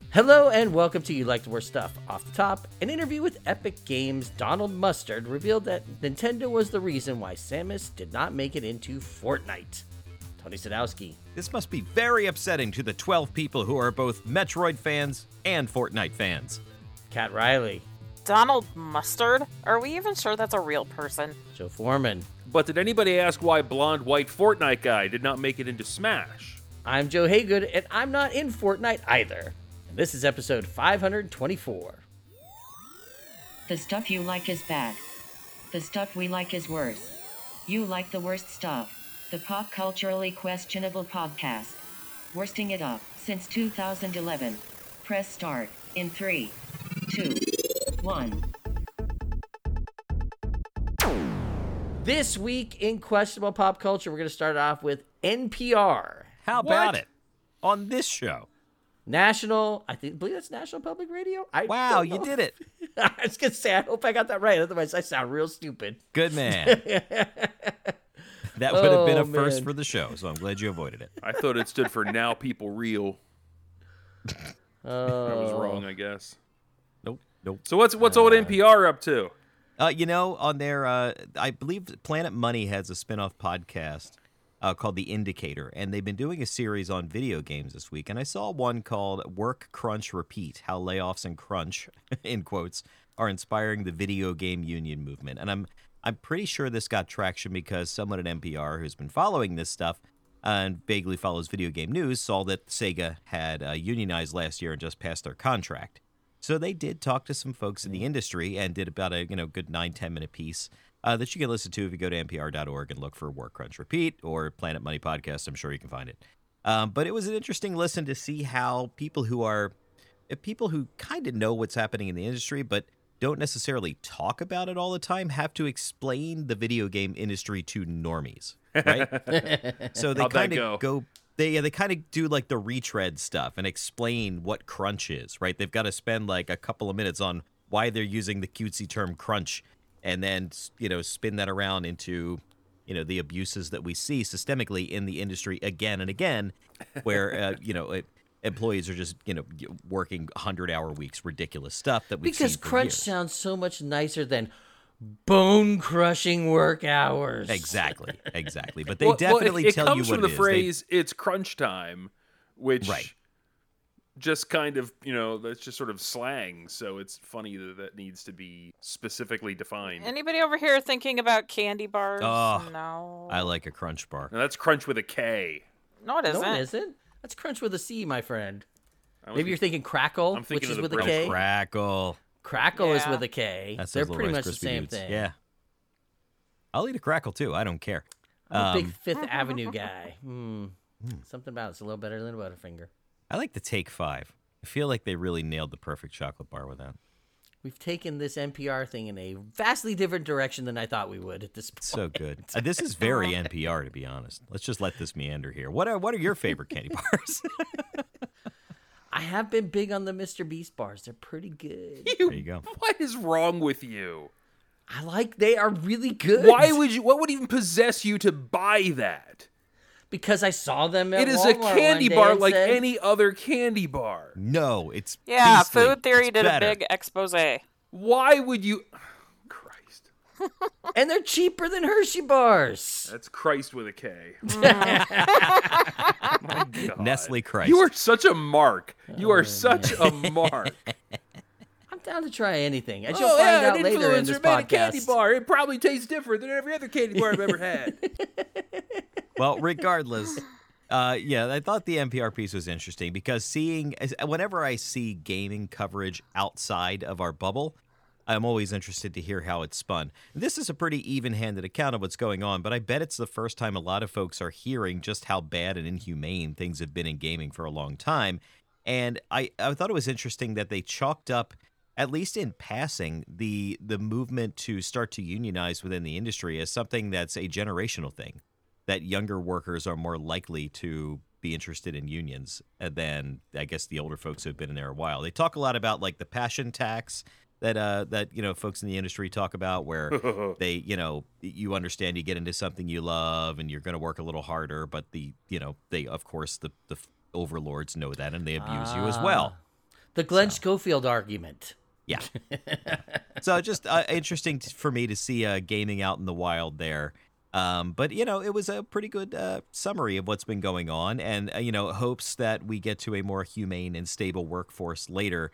Hello and welcome to You Like the Worst Stuff. Off the top, an interview with Epic Games' Donald Mustard revealed that Nintendo was the reason why Samus did not make it into Fortnite. Tony Sadowski. This must be very upsetting to the 12 people who are both Metroid fans and Fortnite fans. Kat Riley. Donald Mustard? Are we even sure that's a real person? Joe Foreman. But did anybody ask why blonde white Fortnite guy did not make it into Smash? I'm Joe Haygood, and I'm not in Fortnite either. And this is episode 524. The stuff you like is bad. The stuff we like is worse. You like the worst stuff. The pop culturally questionable podcast. Worsting it up since 2011. Press start in 3, 2, 1. This week in questionable pop culture, we're going to start off with NPR. How about it? On this show. I believe that's National Public Radio. Wow, you did it. I was going to say, I hope I got that right. Otherwise, I sound real stupid. Good man. That would have been a first man. for the show, so I'm glad you avoided it. I thought it stood for Now People Real. I was wrong, I guess. Nope. So what's old NPR up to? On their, I believe Planet Money has a spin-off podcast called The Indicator, and they've been doing a series on video games this week, and I saw one called Work, Crunch, Repeat, How Layoffs and Crunch, in quotes, are inspiring the video game union movement. And I'm pretty sure this got traction because someone at NPR who's been following this stuff and vaguely follows video game news saw that Sega had unionized last year and just passed their contract. So they did talk to some folks in the industry and did about a good 9-10 minute piece that you can listen to if you go to npr.org and look for Work, Crunch, Repeat or Planet Money Podcast. I'm sure you can find it. But it was an interesting listen to see how people who kind of know what's happening in the industry but don't necessarily talk about it all the time have to explain the video game industry to normies, right? So they kind of go. They kind of do like the retread stuff and explain what crunch is, right? They've got to spend like a couple of minutes on why they're using the cutesy term crunch and then, spin that around into, the abuses that we see systemically in the industry again and again, where, employees are just, working 100-hour weeks, ridiculous stuff that we've seen Because for crunch years. sounds so much nicer than bone-crushing work hours. Exactly. But they definitely tell you what it is. It comes from the phrase, it's crunch time, which just kind of, that's just sort of slang. So it's funny that needs to be specifically defined. Anybody over here thinking about candy bars? Oh, No. I like a crunch bar. Now that's crunch with a K. No, it isn't. No, it isn't. That's crunch with a C, my friend. Maybe you're thinking crackle, I'm thinking which is of the with a K. Crackle. Crackle is Yeah. with a K. That's They're those little pretty Rice much the Krispie same dudes. thing. Yeah. I'll eat a crackle too. I don't care. I'm a big Fifth Avenue guy. Something about it's a little better than Butterfinger. I like the Take 5. I feel like they really nailed the perfect chocolate bar with that. We've taken this NPR thing in a vastly different direction than I thought we would at this point. So good. This is very NPR, to be honest. Let's just let this meander here. What are your favorite candy bars? I have been big on the Mr. Beast bars. They're pretty good. There you go. What is wrong with you? They are really good. What would even possess you to buy that? Because I saw them at It is Walmart a candy one day bar and like said, any other candy bar. No, it's Yeah, beastly. Food Theory It's did better. a big expose. Why would you... Christ. And they're cheaper than Hershey bars. That's Christ with a K. My God. Nestle Christ. You are such a mark. You are such a mark. I'm down to try anything. As you'll find out an later in this influencer made a candy podcast. bar. It probably tastes different than every other candy bar I've ever had. Well, regardless, I thought the NPR piece was interesting because whenever I see gaming coverage outside of our bubble, I'm always interested to hear how it's spun. This is a pretty even-handed account of what's going on, but I bet it's the first time a lot of folks are hearing just how bad and inhumane things have been in gaming for a long time. And I thought it was interesting that they chalked up, at least in passing, the movement to start to unionize within the industry as something that's a generational thing, that younger workers are more likely to be interested in unions than, I guess, the older folks who have been in there a while. They talk a lot about, like, the passion tax that folks in the industry talk about, where they, you understand you get into something you love and you're going to work a little harder, but they, of course, the overlords know that and they abuse you as well. The Glenn Schofield argument. Yeah. So just interesting for me to see gaming out in the wild there. But, it was a pretty good summary of what's been going on, and, hopes that we get to a more humane and stable workforce later.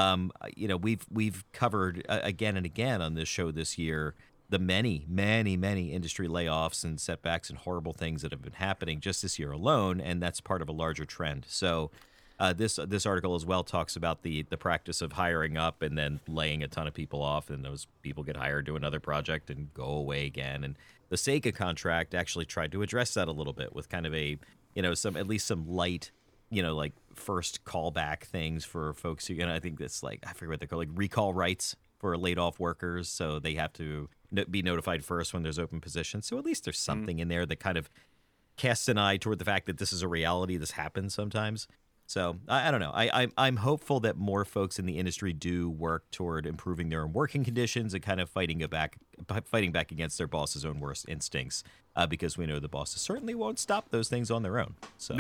We've covered again and again on this show this year the many, many, many industry layoffs and setbacks and horrible things that have been happening just this year alone, and that's part of a larger trend. So this article as well talks about the practice of hiring up and then laying a ton of people off, and those people get hired to another project and go away again. And the Sega contract actually tried to address that a little bit with kind of a, some light, like first callback things for folks who, I think that's I forget what they're called, like recall rights for laid off workers. So they have to be notified first when there's open positions. So at least there's something in there that kind of casts an eye toward the fact that this is a reality. This happens sometimes. So I don't know. I'm hopeful that more folks in the industry do work toward improving their own working conditions and kind of fighting back against their boss's own worst instincts, because we know the bosses certainly won't stop those things on their own. So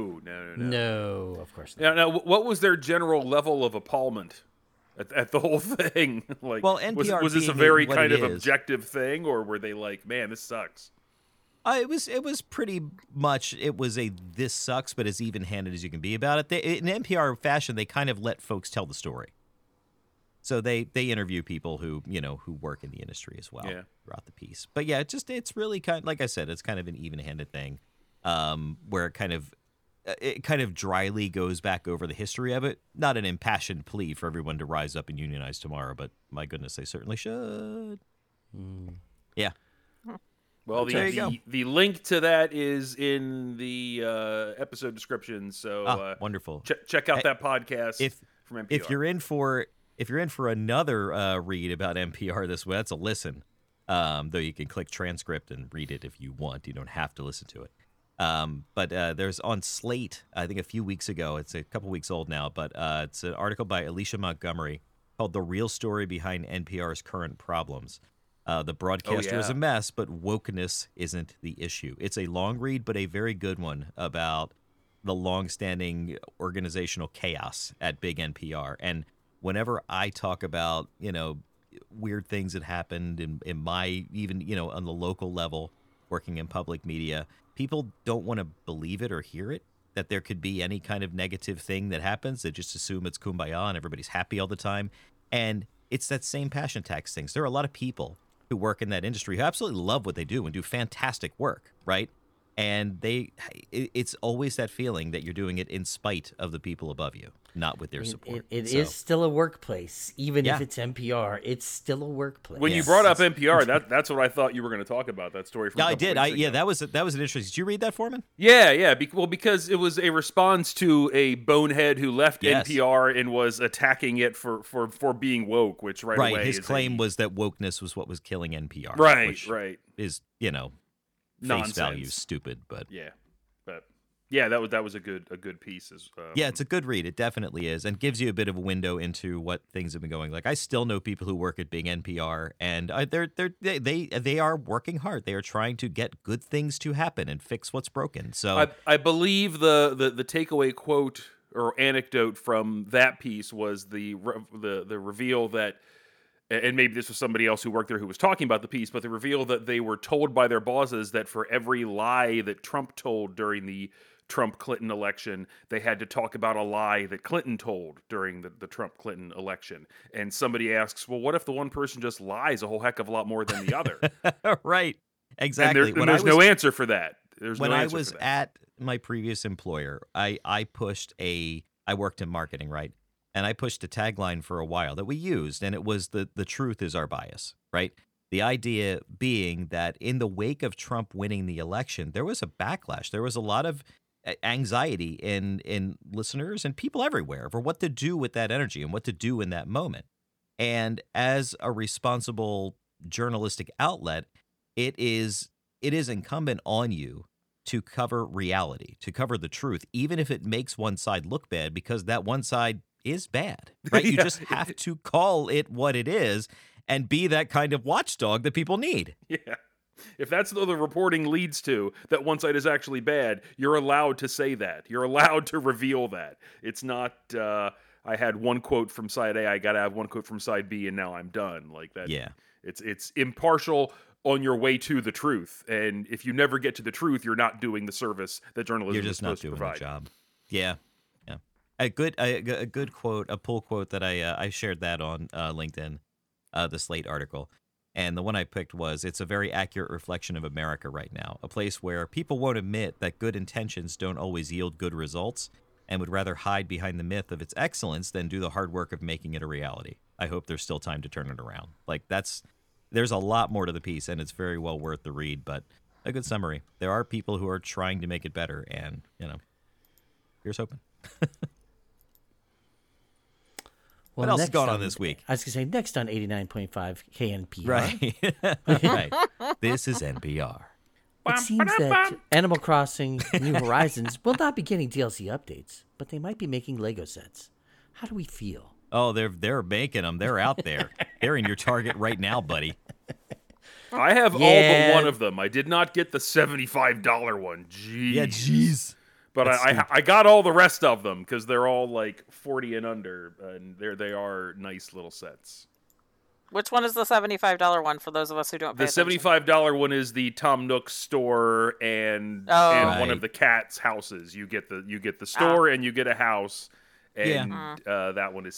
No, of course not. Now, what was their general level of appallment at the whole thing? NPR was this a very kind of objective thing, or were they like, man, this sucks? It was pretty much, this sucks, but as even-handed as you can be about it. In NPR fashion, they kind of let folks tell the story. So they interview people who work in the industry as well throughout the piece. But yeah, it's really kind of, like I said, it's kind of an even-handed thing, where it kind of dryly goes back over the history of it. Not an impassioned plea for everyone to rise up and unionize tomorrow, but my goodness, they certainly should. Yeah. Well, the link to that is in the episode description. So wonderful. Check out that podcast from NPR. If you're in for another read about NPR this way, that's a listen. Though you can click transcript and read it if you want. You don't have to listen to it. But there's on Slate, I think a few weeks ago, it's a couple weeks old now, but it's an article by Alicia Montgomery called "The Real Story Behind NPR's Current Problems." The broadcaster is a mess, but wokeness isn't the issue. It's a long read, but a very good one about the long-standing organizational chaos at big NPR. And whenever I talk about, weird things that happened in my, even, on the local level, working in public media, people don't want to believe it or hear it, that there could be any kind of negative thing that happens. They just assume it's kumbaya and everybody's happy all the time. And it's that same passion tax things. There are a lot of people who work in that industry who absolutely love what they do and do fantastic work, right? And it's always that feeling that you're doing it in spite of the people above you, not with their support. It is still a workplace, even if it's NPR. It's still a workplace. When you brought up NPR, that's what I thought you were going to talk about. That story from I did. That was an interesting. Did you read that, Foreman? Yeah. Because it was a response to a bonehead who left NPR and was attacking it for being woke, which away his claim was that wokeness was what was killing NPR. Right. Is nonsense. Face value stupid, but that was a good piece. It's a good read. It definitely is, and gives you a bit of a window into what things have been going. Like I still know people who work at big NPR, and they are working hard. They are trying to get good things to happen and fix what's broken. So I believe the takeaway quote or anecdote from that piece was the reveal that. And maybe this was somebody else who worked there who was talking about the piece, but they reveal that they were told by their bosses that for every lie that Trump told during the Trump-Clinton election, they had to talk about a lie that Clinton told during the Trump-Clinton election. And somebody asks, well, what if the one person just lies a whole heck of a lot more than the other? Right. Exactly. And there's no answer for that. When I was at my previous employer, I worked in marketing, right? And I pushed a tagline for a while that we used, and it was the truth is our bias, right? The idea being that in the wake of Trump winning the election, there was a backlash. There was a lot of anxiety in listeners and people everywhere for what to do with that energy and what to do in that moment. And as a responsible journalistic outlet, it is incumbent on you to cover reality, to cover the truth, even if it makes one side look bad, because that one side is bad, right? You just have to call it what it is and be that kind of watchdog that people need. Yeah. If that's what the reporting leads to, that one side is actually bad, you're allowed to say that. You're allowed to reveal that. It's not, I had one quote from side A, I got to have one quote from side B, and now I'm done. Like that. Yeah. It's impartial on your way to the truth, and if you never get to the truth, you're not doing the service that journalism You're is just not supposed to doing provide. the job. Yeah. A good quote, a pull quote that I shared that on LinkedIn, the Slate article. And the one I picked was, it's a very accurate reflection of America right now, a place where people won't admit that good intentions don't always yield good results and would rather hide behind the myth of its excellence than do the hard work of making it a reality. I hope there's still time to turn it around. Like, there's a lot more to the piece, and it's very well worth the read, but a good summary. There are people who are trying to make it better, and, here's hoping. Well, What else is next going on this week? I was going to say, next on 89.5 KNPR. Right. Right. This is NPR. It seems that Animal Crossing New Horizons will not be getting DLC updates, but they might be making Lego sets. How do we feel? Oh, they're making them. They're out there. They're in your Target right now, buddy. I have all Yeah. but one of them. I did not get the $75 one. Jeez. Yeah, jeez. But I got all the rest of them because they're all like 40 and under, and they are nice little sets. Which one is the $75 one for those of us who don't pay The attention? $75 one is the Tom Nook store and Oh. one Right. of the cats' houses. You get the store and you get a house, and that one is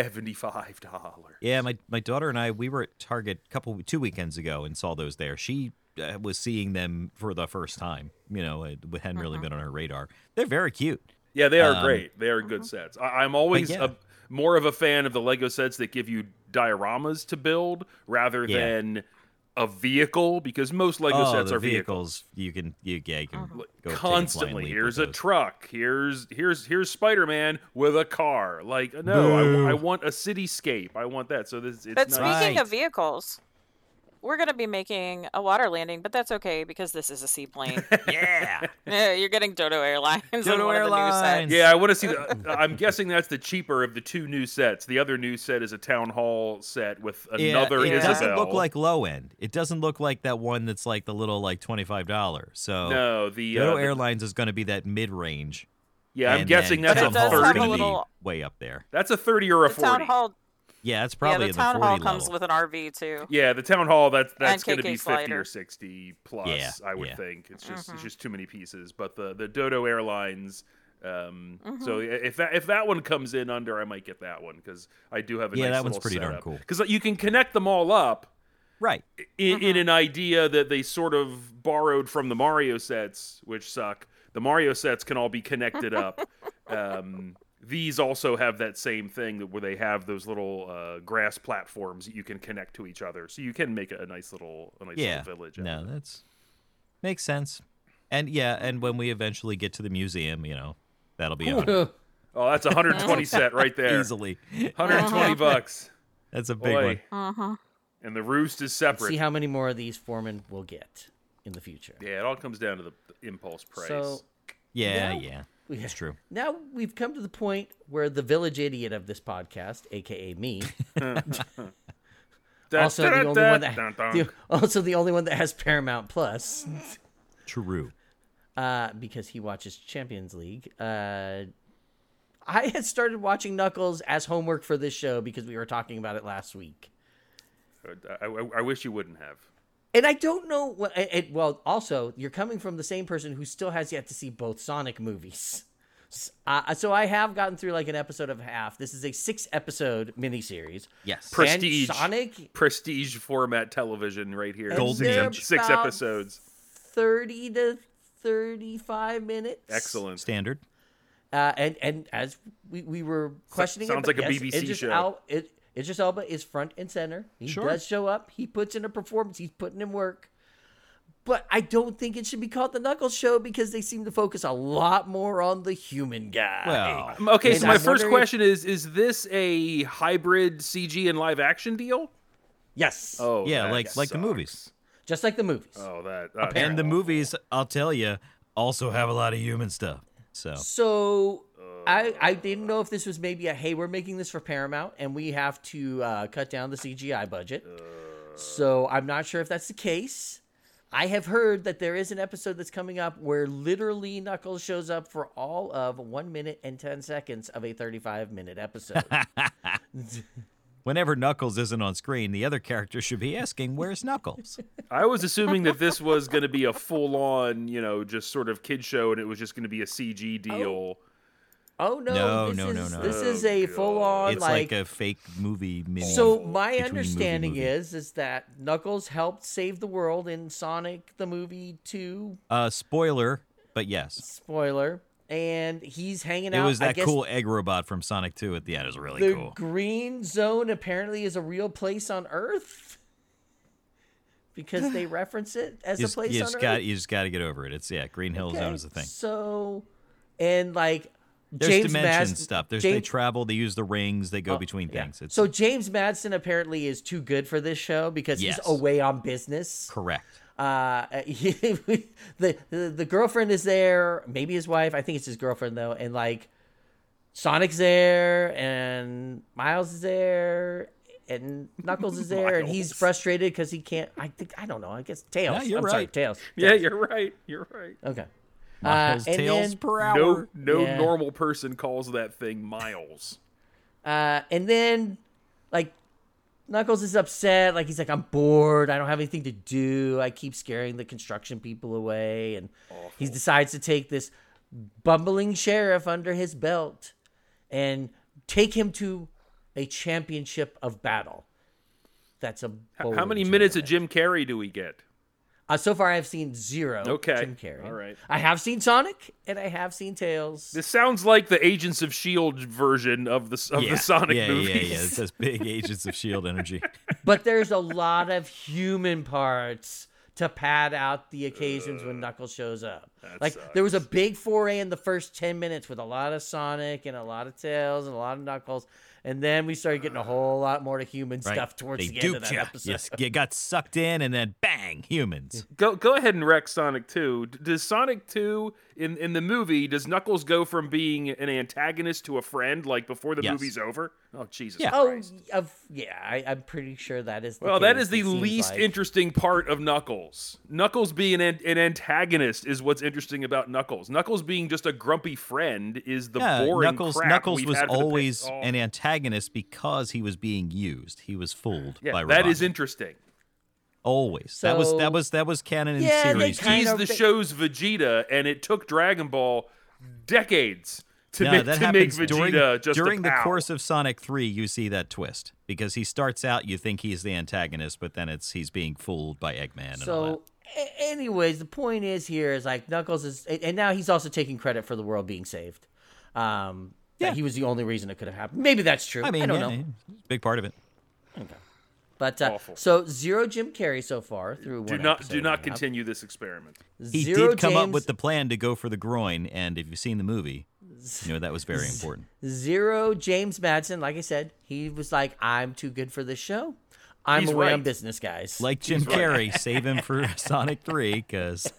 $75. Yeah, my daughter and I, we were at Target 2 weekends ago and saw those there. She was seeing them for the first time. It hadn't really been on her radar. They're very cute. Yeah, they are great. They are good sets. I'm always yeah. more of a fan of the Lego sets that give you dioramas to build rather than a vehicle, because most Lego sets the are vehicles. You can go Constantly. blindly Here's with a those. truck. Here's Spider-Man with a car. Like, no, I want a cityscape. I want that. So it's But nice. speaking Right. of vehicles, we're going to be making a water landing, but that's okay because this is a seaplane. Yeah. Yeah, you're getting Dodo Airlines. in Dodo one of the new sets. Airlines. Yeah, I want to see. I'm guessing that's the cheaper of the two new sets. The other new set is a town hall set with another it Isabel. doesn't look like low end. It doesn't look like that one that's like the little like $25. So No, the Dodo the- Airlines is going to be that mid range. Yeah, I'm guessing that's But a it does have a 30. little- way up there. That's a 30 or a The 40. town hall, Yeah, it's probably the in town the 40 hall level. comes with an RV too. Yeah, the town hall that's And going to be KK 50 or Slider. 60 plus. Yeah, I would yeah. think it's just too many pieces. But the Dodo Airlines. So if that one comes in under, I might get that one because I do have a nice that one's little pretty darn setup. cool. Because you can connect them all up. Right. In an idea that they sort of borrowed from the Mario sets, which suck. The Mario sets can all be connected up. These also have that same thing where they have those little grass platforms that you can connect to each other, so you can make a nice little village. out No, of it. that's makes sense. And when we eventually get to the museum, that'll be on it. Oh, that's a 120 set right there. Easily. $120. That's a big Boy. one. And the roost is separate. See how many more of these Foreman we'll get in the future. Yeah, it all comes down to the impulse price. So Yeah, Now- yeah. we- It's true. Now we've come to the point where the village idiot of this podcast, aka me, also the only one the only one that has Paramount Plus, True. because he watches Champions League. I had started watching Knuckles as homework for this show because we were talking about it last week. I wish you wouldn't have. And I don't know what. Well, also, you're coming from the same person who still has yet to see both Sonic movies. So I have gotten through like an episode of half. This is a 6-episode miniseries. Yes. Prestige. And Sonic, Prestige format television right here. Golden they're Age. 6 about episodes. 30 to 35 minutes. Excellent. Standard. And as we were questioning Sounds it, but like a yes, BBC Idris show. Idris Elba is front and center. He Sure. does show up. He puts in a performance. He's putting in work. But I don't think it should be called the Knuckles Show because they seem to focus a lot more on the human guy. Well, Okay, And so my I'm first wondering question is this a hybrid CG and live action deal? yes. Oh, yeah, that like the sucks. movies. Just like the movies. Oh, that And the movies, I'll tell you, also have a lot of human stuff. So I didn't know if this was maybe hey, we're making this for Paramount and we have to cut down the CGI budget. So I'm not sure if that's the case. I have heard that there is an episode that's coming up where literally Knuckles shows up for all of 1 minute and 10 seconds of a 35-minute episode. Whenever Knuckles isn't on screen, the other character should be asking, "Where's Knuckles?" I was assuming that this was going to be a full-on, just sort of kid show, and it was just going to be a CG deal. Oh no! No. This is a full-on It's like a fake movie mini. So my between understanding movie. is that Knuckles helped save the world in Sonic the Movie 2. Spoiler, but yes. Spoiler. And he's hanging It out. was I that guess cool egg robot from Sonic 2 at the end. It was really the cool. Green Zone apparently is a real place on Earth because they reference it as a place on Earth. You just got to get over it. It's Green Hill Zone is a thing. So, and like There's James dimension Madsen, stuff. They travel. They use the rings. They go between yeah. things. It's So James Madsen apparently is too good for this show because Yes. he's away on business. correct. The girlfriend is there, maybe his wife. I think it's his girlfriend though, and like Sonic's there, and Miles is there, and Knuckles is there, and he's Miles. frustrated because he can't. I don't know. I guess Tails. Yeah, you're I'm sorry, right. Tails. Yeah, you're right. You're right. Okay. Miles and tails then- per hour. No Yeah. normal person calls that thing miles. And then, like, Knuckles is upset. Like, he's like, I'm bored. I don't have anything to do. I keep scaring the construction people away. And he decides to take this bumbling sheriff under his belt and take him to a championship of battle. That's a How many bowling minutes of tournament. Jim Carrey do we get? So far, I've seen 0 Okay. Jim Carrey. All right. I have seen Sonic, and I have seen Tails. This sounds like the Agents of S.H.I.E.L.D. version of the Sonic movies. Yeah. It says big Agents of S.H.I.E.L.D. energy. But there's a lot of human parts to pad out the occasions when Knuckles shows up. Like, there was a big foray in the first 10 minutes with a lot of Sonic and a lot of Tails and a lot of Knuckles. And then we started getting a whole lot more to human Right. stuff towards They the end of duped that ya. episode. Yes, you got sucked in, and then bang, humans. Go ahead and wreck Sonic 2. Does Sonic 2 in the movie, does Knuckles go from being an antagonist to a friend like before the Yes. movie's over? Oh Jesus Yeah. Christ. I'm pretty sure that is the Well, that case, is the it seems least like. interesting part of Knuckles. Knuckles being an antagonist is what's interesting about Knuckles. Knuckles being just a grumpy friend is the boring crap Knuckles we've was had for the always past- an antagonist because he was being used. He was fooled by that is Robotnik. interesting. Always. So- that was canon in Yeah, they series. kind He's of- the show's Vegeta, and it took Dragon Ball decades to No, make that to make happens Vegeta just during a the pal. course of Sonic 3. You see that twist because he starts out, you think he's the antagonist, but then he's being fooled by Eggman and all that. So, anyways, the point is like Knuckles is, and now he's also taking credit for the world being saved. That Yeah. he was the only reason it could have happened. Maybe that's true. I mean, don't yeah, know. big part of it. But Awful. so 0 Jim Carrey so far through Do one not episode do and not a half. continue this experiment. He 0 did come up James- with the plan to go for the groin, and if you've seen the movie, you know that was very important. 0 James Madsen. Like I said, he was like, "I'm too good for this show. I'm He's away on right. business, guys." Like Jim Carrey, save him for Sonic 3, because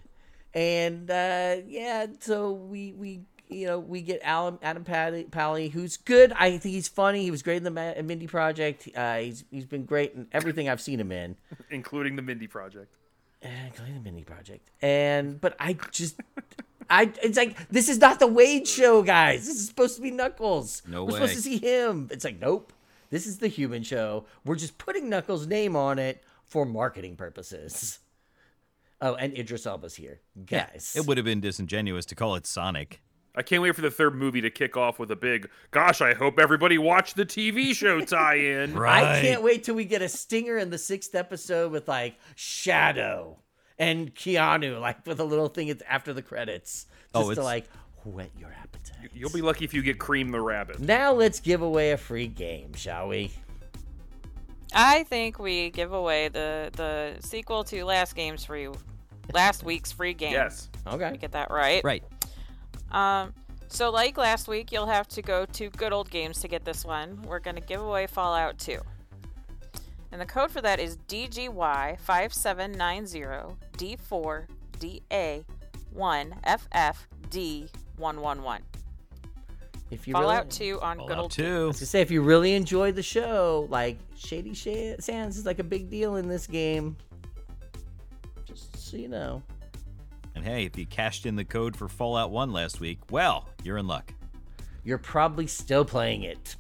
And so we get Adam Pally, who's good. I think he's funny. He was great in the Mindy Project. He's been great in everything I've seen him in, Including the Mindy Project. including the Mindy Project. But it's like, this is not the Wade show, guys. This is supposed to be Knuckles. No We're way. supposed to see him. It's like, nope. This is the human show. We're just putting Knuckles' name on it for marketing purposes. Oh, and Idris Elba's here, guys. it would have been disingenuous to call it Sonic. I can't wait for the third movie to kick off with a big, gosh, I hope everybody watched the TV show tie-in. I can't wait till we get a stinger in the 6th episode with like Shadow and Keanu, like with a little thing after the credits, just to it's- like whet your appetite. You'll be lucky if you get Cream the Rabbit. Now let's give away a free game, shall we? I think we give away the sequel to last week's free game. Yes. Okay. Get that right. Right. So like last week, you'll have to go to Good Old Games to get this one. We're going to give away Fallout 2. And the code for that is DGY5790D4DA1FFD111. If you Fallout really, 2 on Good Fallout Old 2. to say, if you really enjoyed the show, like Shady Sands is like a big deal in this game. Just Just so you know. And hey, if you cashed in the code for Fallout 1 last week, well, you're in luck. You're probably still playing it.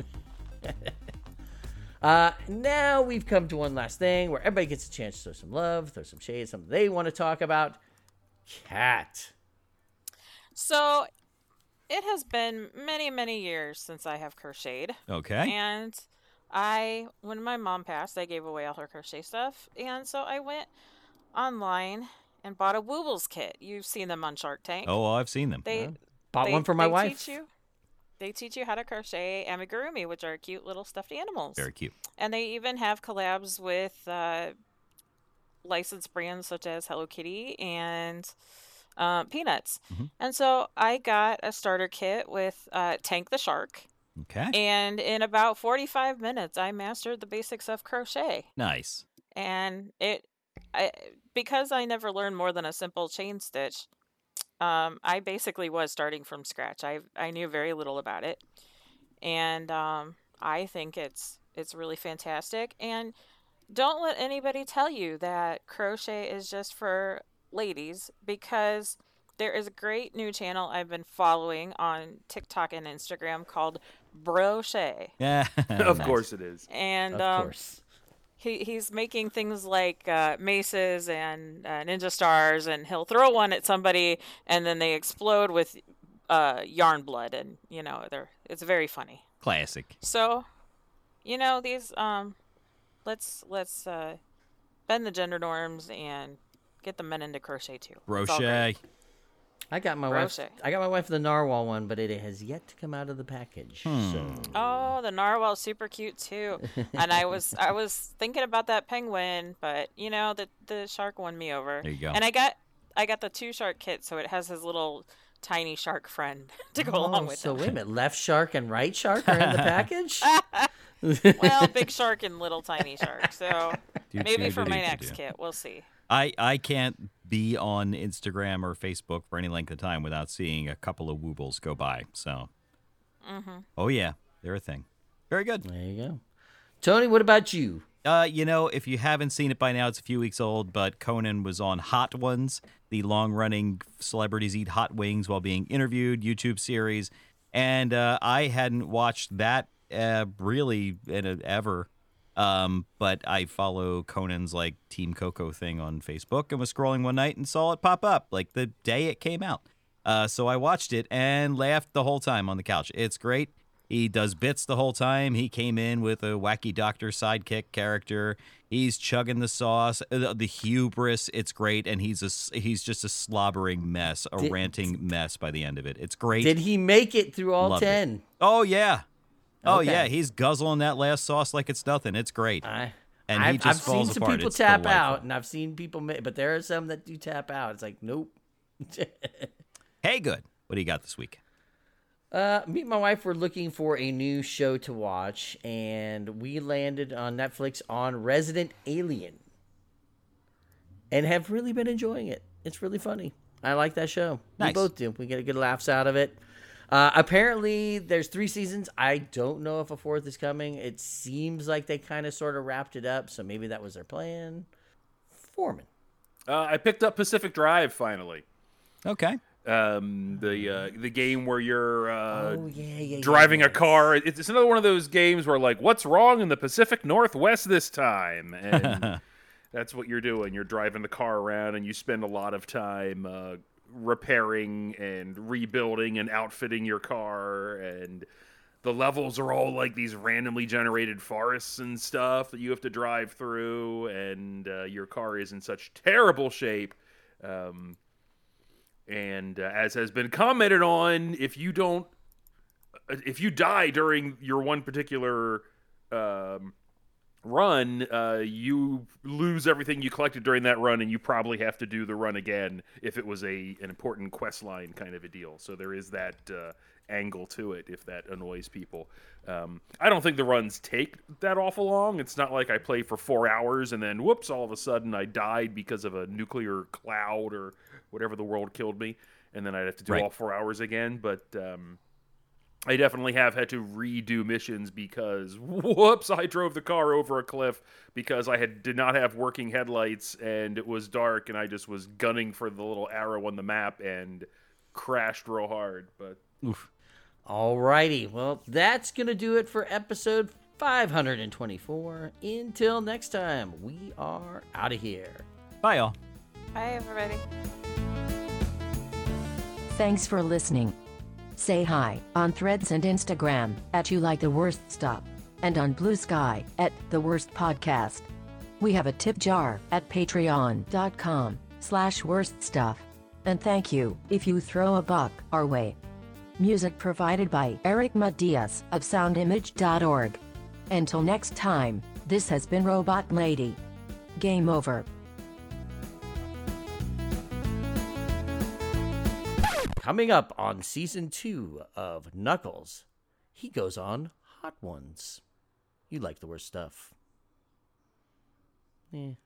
Now we've come to one last thing where everybody gets a chance to throw some love, throw some shade, something they want to talk about. Cat. So, it has been many, many years since I have crocheted. Okay. And when my mom passed, I gave away all her crochet stuff. And so I went online and bought a Woobles kit. You've seen them on Shark Tank. Oh, well, I've seen them. Bought one for my wife. They teach you how to crochet amigurumi, which are cute little stuffed animals. Very cute. And they even have collabs with licensed brands such as Hello Kitty and Peanuts. Mm-hmm. And so I got a starter kit with Tank the Shark. Okay. And in about 45 minutes, I mastered the basics of crochet. Nice. And because I never learned more than a simple chain stitch, I basically was starting from scratch. I knew very little about it. And I think it's really fantastic. And don't let anybody tell you that crochet is just for ladies, because there is a great new channel I've been following on TikTok and Instagram called Brochet. Yeah. Of Nice. course it is. And Of course. he's making things like maces and ninja stars, and he'll throw one at somebody and then they explode with yarn blood, and it's very funny. Classic. So, these let's bend the gender norms and get the men into crochet too. It's all great. Brochet. I got my wife the narwhal one, but it has yet to come out of the package. So Oh, the narwhal's super cute too. And I was thinking about that penguin, but the shark won me over. There you go. And I got the 2 shark kit, so it has his little tiny shark friend to go along with so him. wait a minute, left shark and right shark are in the package? Well, big shark and little tiny shark. So maybe for my next kit, we'll see. I can't be on Instagram or Facebook for any length of time without seeing a couple of Woobles go by. So, Oh yeah, they're a thing. Very good. There you go. Tony, what about you? If you haven't seen it by now, it's a few weeks old, but Conan was on Hot Ones, the long-running celebrities eat hot wings while being interviewed YouTube series, and I hadn't watched that really ever. But I follow Conan's Team Coco thing on Facebook and was scrolling one night and saw it pop up the day it came out. So I watched it and laughed the whole time on the couch. It's great. He does bits the whole time. He came in with a wacky doctor sidekick character. He's chugging the sauce, the hubris. It's great, and he's just a slobbering mess, ranting mess by the end of it. It's great. Did he make it through all Loved 10? it. Oh yeah. Oh Okay. yeah, he's guzzling that last sauce like it's nothing. It's great. And he just I've falls seen some apart. people It's tap delightful. out, and I've seen people but there are some that do tap out. It's like, nope. Hey, good. What do you got this week? Me and my wife were looking for a new show to watch, and we landed on Netflix on Resident Alien, and have really been enjoying it. It's really funny. I like that show. Nice. We both do. We get good laughs out of it. Apparently, there's 3 seasons. I don't know if a 4th is coming. It seems like they kind of sort of wrapped it up, so maybe that was their plan. Foreman. I picked up Pacific Drive finally. Okay. The game where you're driving yeah. a car. It's another one of those games where what's wrong in the Pacific Northwest this time? And that's what you're doing. You're driving the car around, and you spend a lot of time repairing and rebuilding and outfitting your car, and the levels are all these randomly generated forests and stuff that you have to drive through, and your car is in such terrible shape. And as has been commented on, if you die during your one particular run, you lose everything you collected during that run, and you probably have to do the run again if it was an important quest line kind of a deal. So there is that angle to it, if that annoys people. I don't think the runs take that awful long. It's not like I play for 4 hours and then whoops, all of a sudden I died because of a nuclear cloud or whatever the world killed me, and then I'd have to do all 4 hours again. But I definitely have had to redo missions because, whoops, I drove the car over a cliff because I did not have working headlights and it was dark and I just was gunning for the little arrow on the map and crashed real hard. But Oof. Alrighty, well, that's going to do it for episode 524. Until next time, we are out of here. Bye, y'all. Bye, everybody. Thanks for listening. Say hi on Threads and Instagram at You Like the Worst Stuff, and on Blue Sky at The Worst Podcast. We have a tip jar at patreon.com/worststuff. And thank you if you throw a buck our way. Music provided by Eric Matias of soundimage.org. Until next time, this has been Robot Lady. Game over. Coming up on season 2 of Knuckles, he goes on Hot Ones. You like the worst stuff.